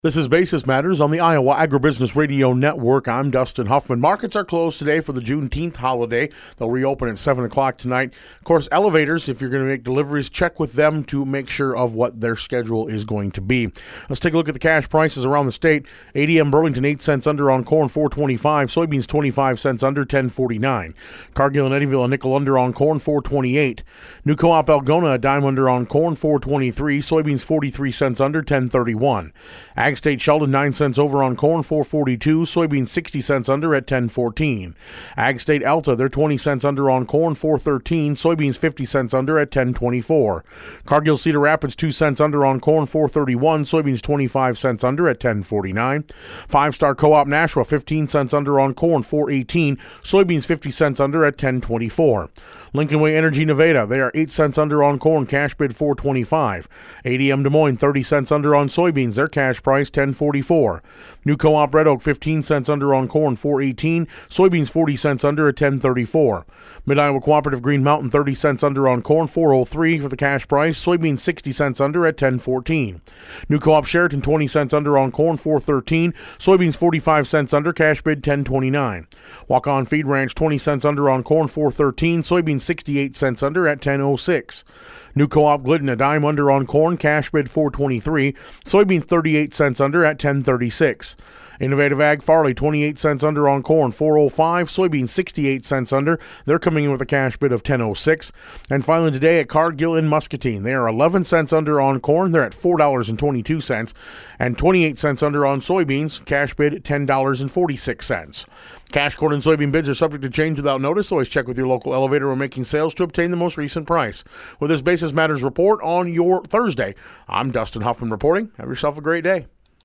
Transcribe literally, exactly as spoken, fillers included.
This is Basis Matters on the Iowa Agribusiness Radio Network. I'm Dustin Huffman. Markets are closed today for the Juneteenth holiday. They'll reopen at seven o'clock tonight. Of course, elevators, if you're going to make deliveries, check with them to make sure of what their schedule is going to be. Let's take a look at the cash prices around the state. A D M Burlington, eight cents under on corn, four twenty-five. Soybeans, twenty-five cents under, ten forty-nine. Cargill and Eddyville, a nickel under on corn, four twenty-eight. New Co-op Algona, a dime under on corn, four twenty-three. Soybeans, forty-three cents under, ten thirty-one. Ag State Sheldon, nine cents over on corn, four forty-two. Soybeans, sixty cents under at ten fourteen. Ag State Alta, they're twenty cents under on corn, four thirteen. Soybeans, fifty cents under at ten twenty-four. Cargill Cedar Rapids, two cents under on corn, four thirty-one. Soybeans, twenty-five cents under at ten forty-nine. Five Star Co-op Nashua, fifteen cents under on corn, four eighteen. Soybeans, fifty cents under at ten twenty-four. Lincoln Way Energy Nevada, they are eight cents under on corn, cash bid four twenty-five. A D M Des Moines, thirty cents under on soybeans, their cash price ten forty-four. New Co-op Red Oak, fifteen cents under on corn, four eighteen. Soybeans, forty cents under at ten thirty-four. Mid-Iowa Cooperative Green Mountain, thirty cents under on corn, four oh three for the cash price. Soybeans, sixty cents under at ten fourteen. New Co-op Sheraton, twenty cents under on corn, four thirteen. Soybeans, forty-five cents under, cash bid ten twenty-nine. Walk-On Feed Ranch, twenty cents under on corn, four thirteen. Soybeans, sixty-eight cents under at ten oh six. New Co-op Glidden, a dime under on corn, cash bid four twenty-three. Soybeans, thirty-eight cents under at ten thirty-six. Innovative Ag Farley, twenty-eight cents under on corn, four oh five. Soybeans, sixty-eight cents under. They're coming in with a cash bid of ten oh six. And finally today at Cargill and Muscatine, they are eleven cents under on corn. They're at four dollars and twenty-two cents. And twenty-eight cents under on soybeans, cash bid ten dollars and forty-six cents. Cash corn and soybean bids are subject to change without notice. Always check with your local elevator when making sales to obtain the most recent price. With this Basis Matters report on your Thursday, I'm Dustin Huffman reporting. Have yourself a great day.